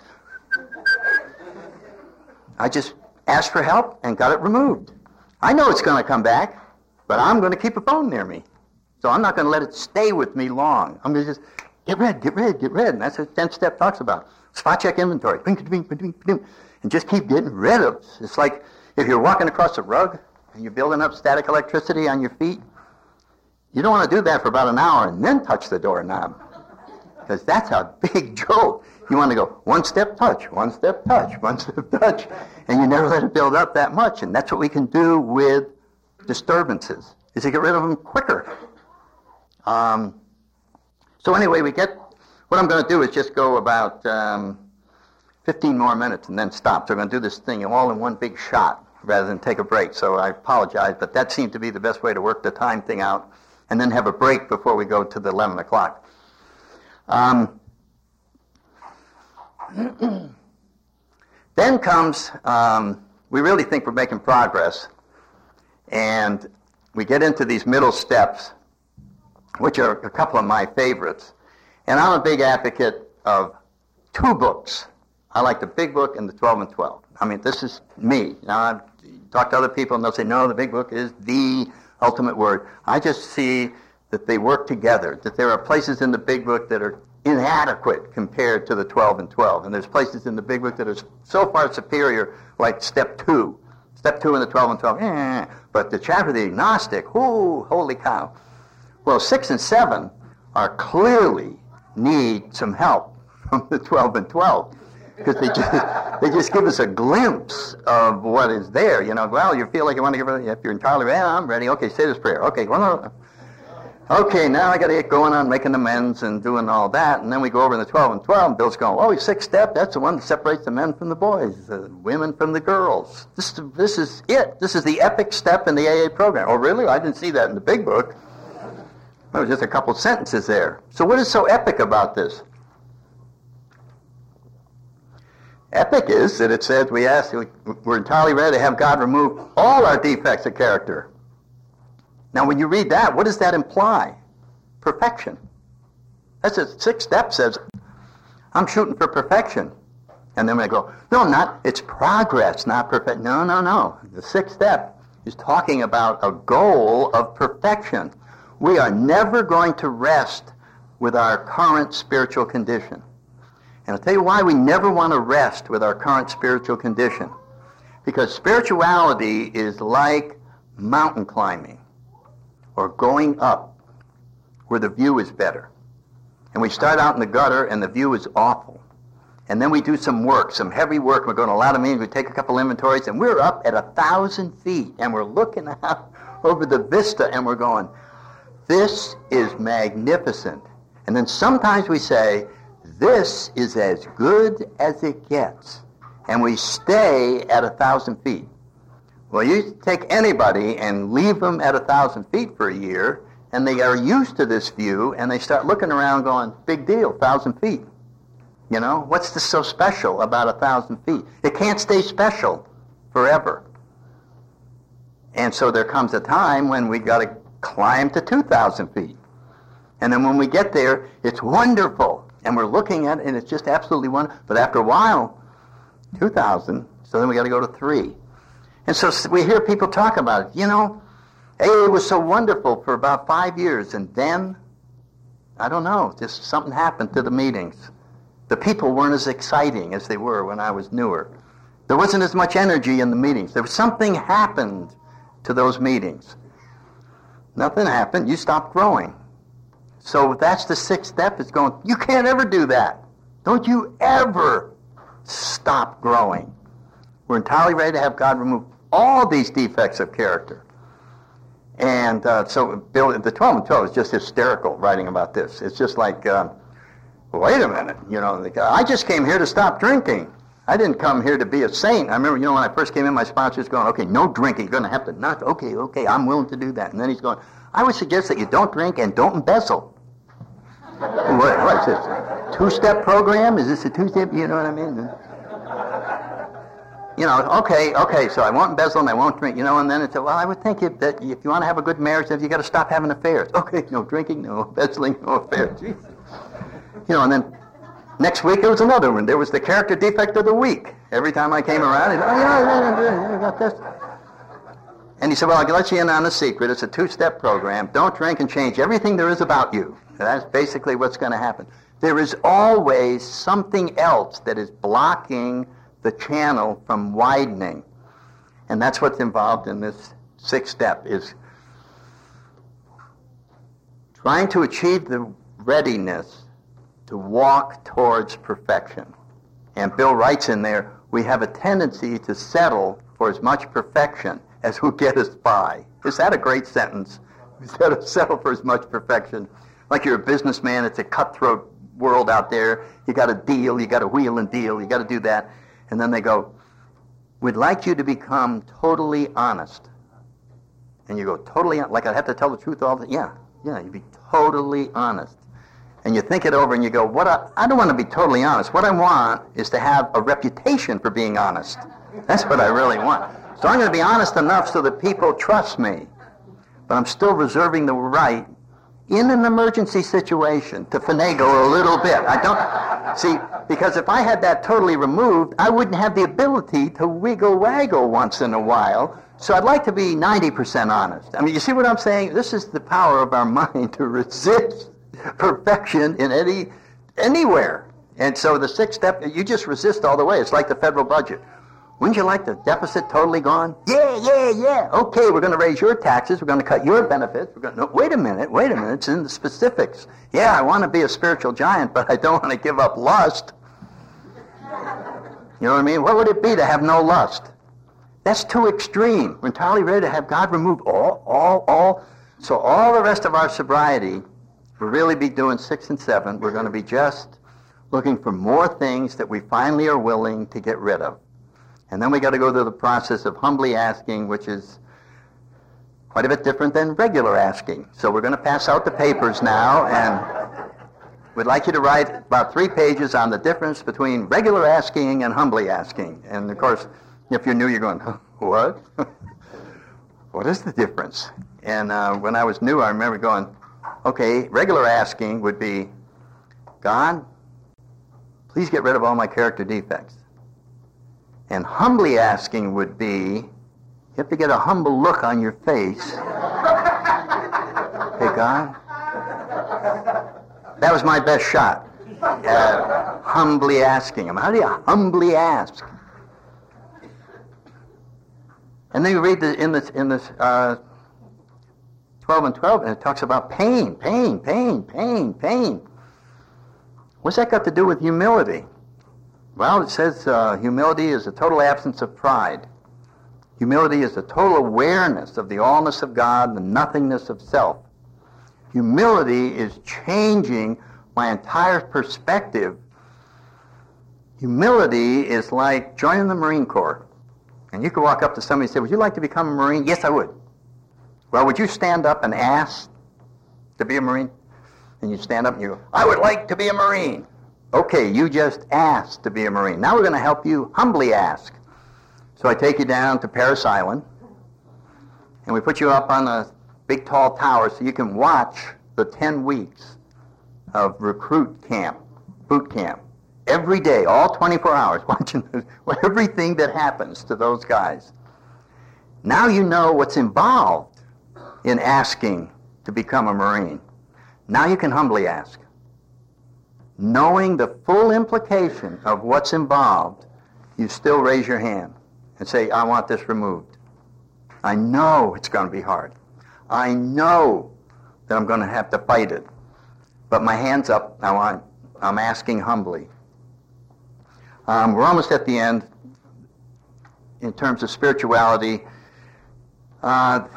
S1: I just asked for help and got it removed. I know it's going to come back, but I'm going to keep a phone near me. So I'm not going to let it stay with me long. I'm going to just get rid. And that's what 10th step talks about. Spot check inventory. And just keep getting rid of it. It's like if you're walking across a rug and you're building up static electricity on your feet, you don't want to do that for about an hour and then touch the doorknob. Because that's a big jolt. You want to go one step touch, one step touch, one step touch. And you never let it build up that much. And that's what we can do with disturbances, is to get rid of them quicker. So anyway, what I'm going to do is just go about 15 more minutes and then stop. So I'm going to do this thing all in one big shot rather than take a break. So I apologize, but that seemed to be the best way to work the time thing out, and then have a break before we go to the 11 o'clock. Then comes, we really think we're making progress, and we get into these middle steps, which are a couple of my favorites. And I'm a big advocate of two books. I like the big book and the 12 and 12. I mean, this is me. Now, I've talked to other people, and they'll say, no, the big book is the ultimate word. I just see that they work together, that there are places in the big book that are inadequate compared to the 12 and 12. And there's places in the big book that are so far superior, like step 2. Step 2 in the 12 and 12, But the chapter of the agnostic, holy cow. Well, 6 and 7 are clearly need some help from the 12 and 12. Because they just give us a glimpse of what is there. You know, well, you feel like you want to give it, if you're entirely ready, I'm ready. Okay, say this prayer. Okay, okay, now I got to get going on making amends and doing all that. And then we go over in the 12 and 12, and Bill's going, oh, 6th step, that's the one that separates the men from the boys, the women from the girls. This is it. This is the epic step in the AA program. Oh, really? I didn't see that in the big book. There was just a couple sentences there. So what is so epic about this? epic is that it says we're entirely ready to have God remove all our defects of character. Now, when you read that, what does that imply? Perfection. That's the sixth step says, I'm shooting for perfection. And then we go, no, I'm not. It's progress, not perfect. No. The sixth step is talking about a goal of perfection. We are never going to rest with our current spiritual condition. And I'll tell you why we never want to rest with our current spiritual condition. Because spirituality is like mountain climbing or going up where the view is better. And we start out in the gutter and the view is awful. And then we do some work, some heavy work. We're going to a lot of meetings. We take a couple inventories and we're up at 1,000 feet and we're looking out over the vista and we're going, this is magnificent. And then sometimes we say, this is as good as it gets. And we stay at 1,000 feet. Well, you take anybody and leave them at 1,000 feet for a year, and they are used to this view, and they start looking around going, big deal, 1,000 feet. You know, what's this so special about 1,000 feet? It can't stay special forever. And so there comes a time when we got to climb to 2,000 feet. And then when we get there, it's wonderful. And we're looking at it, and it's just absolutely wonderful. But after a while, 2,000, so then we got to go to 3. And so we hear people talk about it. You know, it was so wonderful for about 5 years, and then, I don't know, just something happened to the meetings. The people weren't as exciting as they were when I was newer. There wasn't as much energy in the meetings. There was something happened to those meetings. Nothing happened. You stopped growing. So that's the sixth step, is going, you can't ever do that. Don't you ever stop growing. We're entirely ready to have God remove all these defects of character. And so Bill, the 12 and 12 is just hysterical writing about this. It's just like, wait a minute, you know, I just came here to stop drinking. I didn't come here to be a saint. I remember, you know, when I first came in, my sponsor's going, okay, no drinking. You're going to have to not, okay, I'm willing to do that. And then he's going, I would suggest that you don't drink and don't embezzle. What is this? Two-step program? Is this a two-step? You know what I mean? You know, okay, so I won't embezzle and I won't drink, you know, and then it's, well, I would think that if you want to have a good marriage, you got to stop having affairs. Okay, no drinking, no embezzling, no affairs. Jesus. You know, and then next week there was another one. There was the character defect of the week. Every time I came around, he'd, I got this. And he said, well, I'll let you in on a secret. It's a two-step program. Don't drink and change everything there is about you. And that's basically what's going to happen. There is always something else that is blocking the channel from widening. And that's what's involved in this sixth step, is trying to achieve the readiness to walk towards perfection. And Bill writes in there, we have a tendency to settle for as much perfection as will get us by. Is that a great sentence? Instead of settle for as much perfection. Like you're a businessman, it's a cutthroat world out there. You got to deal, you got to wheel and deal, you got to do that. And then they go, we'd like you to become totally honest. And you go, totally, like I have to tell the truth all the time? Yeah, you be totally honest. And you think it over and you go, I don't want to be totally honest. What I want is to have a reputation for being honest. That's what I really want. So I'm going to be honest enough so that people trust me. But I'm still reserving the right, in an emergency situation, to finagle a little bit. I don't, see, because if I had that totally removed, I wouldn't have the ability to wiggle-waggle once in a while. So I'd like to be 90% honest. I mean, you see what I'm saying? This is the power of our mind to resist perfection in anywhere. And so the sixth step, you just resist all the way. It's like the federal budget. Wouldn't you like the deficit totally gone? Yeah. Okay, we're going to raise your taxes. We're going to cut your benefits. No, wait a minute. It's in the specifics. Yeah, I want to be a spiritual giant, but I don't want to give up lust. You know what I mean? What would it be to have no lust? That's too extreme. We're entirely ready to have God remove all. So all the rest of our sobriety, we'll really be doing 6 and 7. We're going to be just looking for more things that we finally are willing to get rid of. And then we got to go through the process of humbly asking, which is quite a bit different than regular asking. So we're going to pass out the papers now, and We'd like you to write about 3 pages on the difference between regular asking and humbly asking. And, of course, if you're new, you're going, what? What is the difference? And when I was new, I remember going, okay, regular asking would be, God, please get rid of all my character defects. And humbly asking would be, you have to get a humble look on your face. Hey, God. That was my best shot at humbly asking him. How do you humbly ask? And then you read in this 12 and 12, and it talks about pain. What's that got to do with humility? Well, it says humility is a total absence of pride. Humility is a total awareness of the allness of God and the nothingness of self. Humility is changing my entire perspective. Humility is like joining the Marine Corps. And you could walk up to somebody and say, would you like to become a Marine? Yes, I would. Well, would you stand up and ask to be a Marine? And you stand up and you go, I would like to be a Marine. Okay, you just asked to be a Marine. Now we're going to help you humbly ask. So I take you down to Parris Island, and we put you up on a big tall tower so you can watch the 10 weeks of recruit camp, boot camp, every day, all 24 hours, watching everything that happens to those guys. Now you know what's involved in asking to become a Marine. Now you can humbly ask. Knowing the full implication of what's involved, you still raise your hand and say, I want this removed. I know it's going to be hard. I know that I'm going to have to fight it. But my hand's up. I'm asking humbly. We're almost at the end in terms of spirituality. The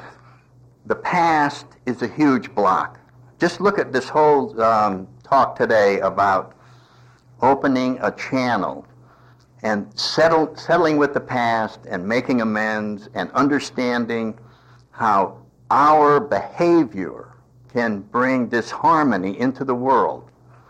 S1: past is a huge block. Just look at this whole talk today about opening a channel and settling with the past and making amends and understanding how our behavior can bring disharmony into the world,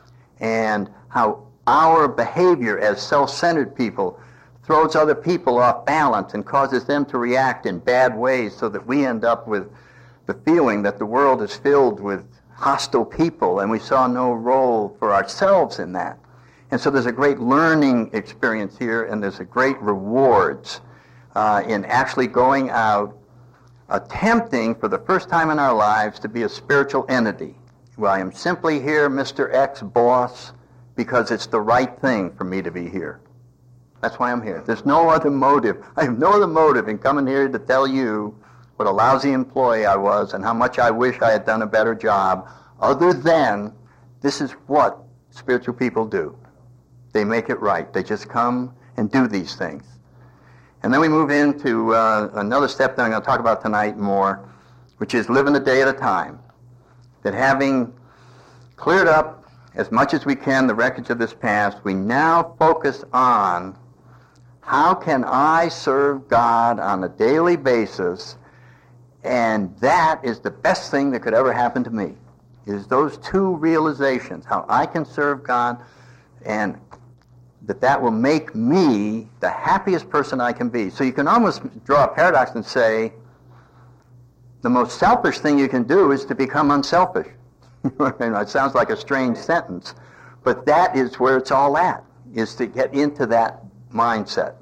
S1: and how our behavior as self-centered people throws other people off balance and causes them to react in bad ways, so that we end up with the feeling that the world is filled with hostile people and we saw no role for ourselves in that. And so there's a great learning experience here, and there's a great rewards in actually going out, attempting for the first time in our lives to be a spiritual entity. Well, I am simply here, Mr. X boss, because it's the right thing for me to be here. That's why I'm here. There's no other motive. I have no other motive in coming here to tell you what a lousy employee I was and how much I wish I had done a better job, other than this is what spiritual people do. They make it right. They just come and do these things. And then we move into another step that I'm going to talk about tonight more, which is living a day at a time. That having cleared up as much as we can the wreckage of this past, we now focus on how can I serve God on a daily basis, and that is the best thing that could ever happen to me, is those two realizations, how I can serve God, and that will make me the happiest person I can be. So you can almost draw a paradox and say, the most selfish thing you can do is to become unselfish. It sounds like a strange sentence, but that is where it's all at, is to get into that mindset.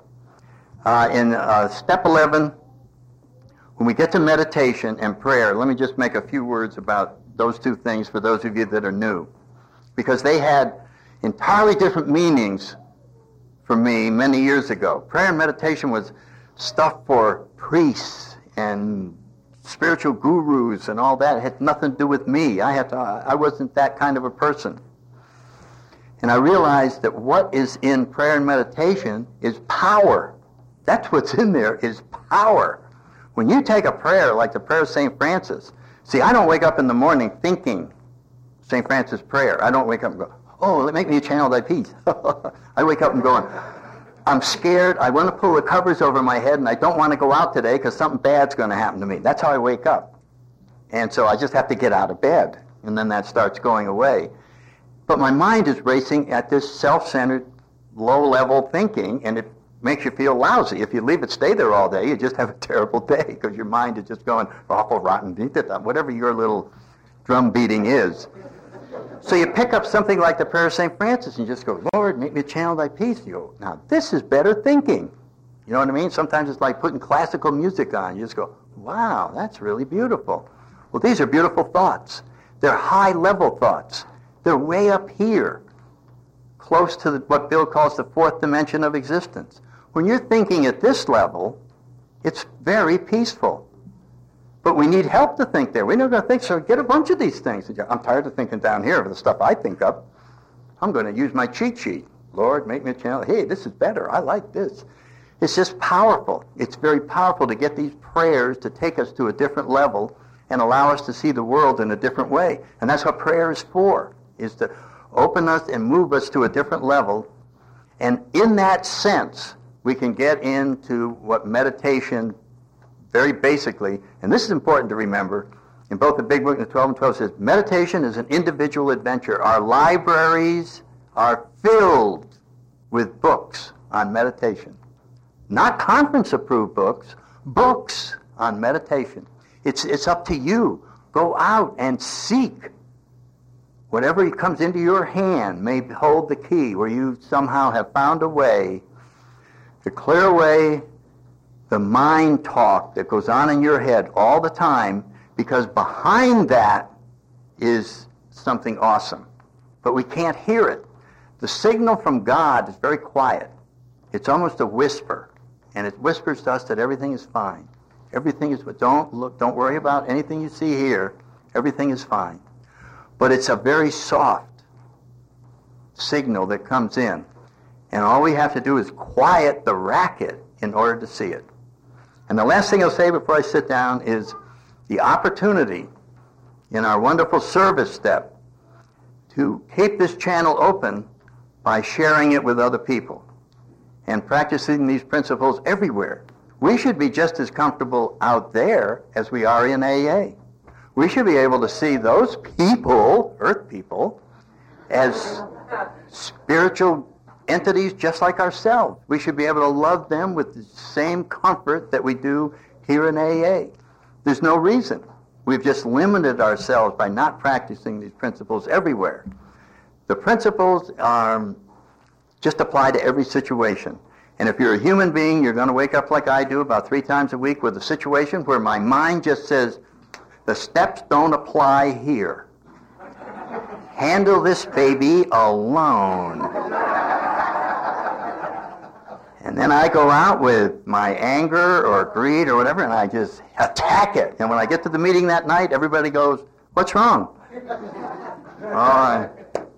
S1: In step 11, when we get to meditation and prayer, let me just make a few words about those two things for those of you that are new, because they had entirely different meanings for me many years ago. Prayer and meditation was stuff for priests and spiritual gurus and all that. It had nothing to do with me. I wasn't that kind of a person. And I realized that what is in prayer and meditation is power. That's what's in there, is power. When you take a prayer like the prayer of St. Francis, see, I don't wake up in the morning thinking St. Francis prayer. I don't wake up and go, oh, make me a channel of thy peace. I wake up and going, I'm scared, I want to pull the covers over my head, and I don't want to go out today because something bad's going to happen to me. That's how I wake up. And so I just have to get out of bed, and then that starts going away. But my mind is racing at this self-centered, low-level thinking, and it makes you feel lousy. If you leave it stay there all day, you just have a terrible day because your mind is just going, awful, rotten, whatever your little drum beating is. So you pick up something like the prayer of St. Francis and just go, Lord, make me a channel of thy peace. You go, now this is better thinking. You know what I mean? Sometimes it's like putting classical music on. You just go, wow, that's really beautiful. Well, these are beautiful thoughts. They're high-level thoughts. They're way up here, close to what Bill calls the fourth dimension of existence. When you're thinking at this level, it's very peaceful. But we need help to think there. We're not going to think, so get a bunch of these things. I'm tired of thinking down here of the stuff I think of. I'm going to use my cheat sheet. Lord, make me a channel. Hey, this is better. I like this. It's just powerful. It's very powerful to get these prayers to take us to a different level and allow us to see the world in a different way. And that's what prayer is for, is to open us and move us to a different level. And in that sense, we can get into what meditation very basically, and this is important to remember, in both the Big Book and the 12 and 12 says, meditation is an individual adventure. Our libraries are filled with books on meditation. Not conference-approved books, books on meditation. It's up to you. Go out and seek. Whatever comes into your hand may hold the key where you somehow have found a way to clear away the mind talk that goes on in your head all the time, because behind that is something awesome. But we can't hear it. The signal from God is very quiet. It's almost a whisper, and it whispers to us that everything is fine. Everything is, don't worry about anything you see here. Everything is fine. But it's a very soft signal that comes in, and all we have to do is quiet the racket in order to see it. And the last thing I'll say before I sit down is the opportunity in our wonderful service step to keep this channel open by sharing it with other people and practicing these principles everywhere. We should be just as comfortable out there as we are in AA. We should be able to see those people, earth people, as spiritual entities just like ourselves. We should be able to love them with the same comfort that we do here in AA. There's no reason. We've just limited ourselves by not practicing these principles everywhere. The principles just apply to every situation. And if you're a human being, you're going to wake up like I do about 3 times a week with a situation where my mind just says, the steps don't apply here. Handle this baby alone. And then I go out with my anger or greed or whatever, and I just attack it. And when I get to the meeting that night, everybody goes, what's wrong? Oh, I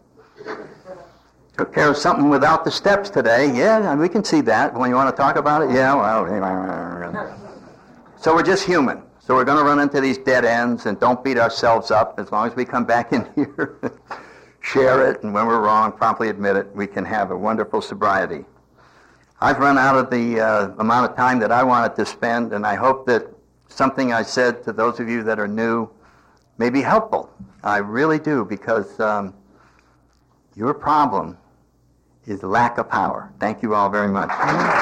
S1: took care of something without the steps today. Yeah, we can see that. When you want to talk about it, yeah, well. So we're just human. So we're going to run into these dead ends, and don't beat ourselves up. As long as we come back in here, share it, and when we're wrong, promptly admit it, we can have a wonderful sobriety. I've run out of the amount of time that I wanted to spend, and I hope that something I said to those of you that are new may be helpful. I really do, because your problem is lack of power. Thank you all very much.